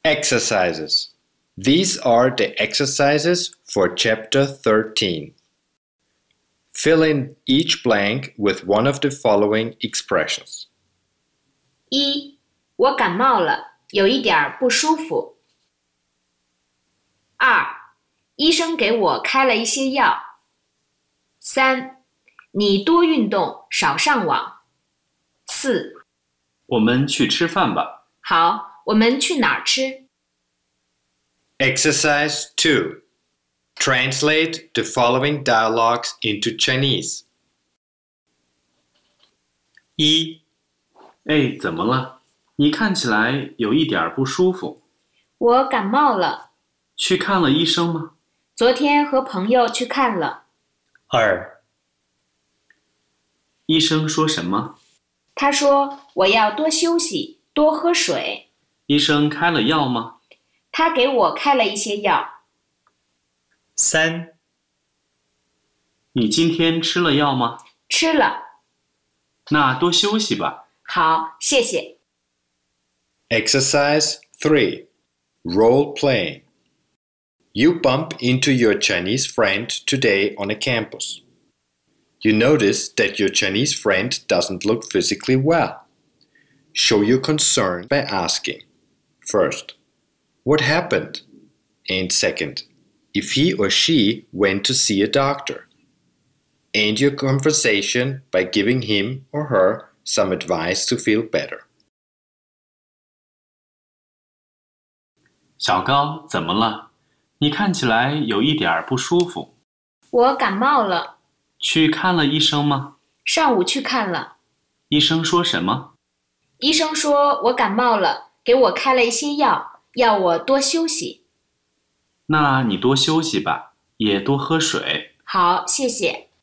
Exercises. These are the exercises for Chapter 13. Fill in each blank with one of the following expressions. 1. 我感冒了，有一点不舒服。2. 医生给我开了一些药。3. 你多运动，少上网。4. 我们去吃饭吧。 好，我们去哪儿吃？ Exercise 2. Translate the following dialogues into Chinese. 1. 哎，怎么了？你看起来有一点不舒服。 我感冒了， 去看了医生吗？ 昨天和朋友去看了。 2. 医生说什么？ 他说我要多休息，多喝水。 医生开了药吗？ 他给我开了一些药。 3. 你今天吃了药吗？ 吃了。 那多休息吧。 好，谢谢。 Exercise 3. Role playing. You bump into your Chinese friend today on a campus. You notice that your Chinese friend doesn't look physically well. Show your concern by asking, first, what happened? And second, if he or she went to see a doctor. End your conversation by giving him or her some advice to feel better. 小高，怎么了？你看起来有一点不舒服。 我感冒了， 去看了医生吗？ 上午去看了。 医生说什么？ 医生说我感冒了，给我开了一些药，要我多休息。 那你多休息吧，也多喝水。 好，谢谢。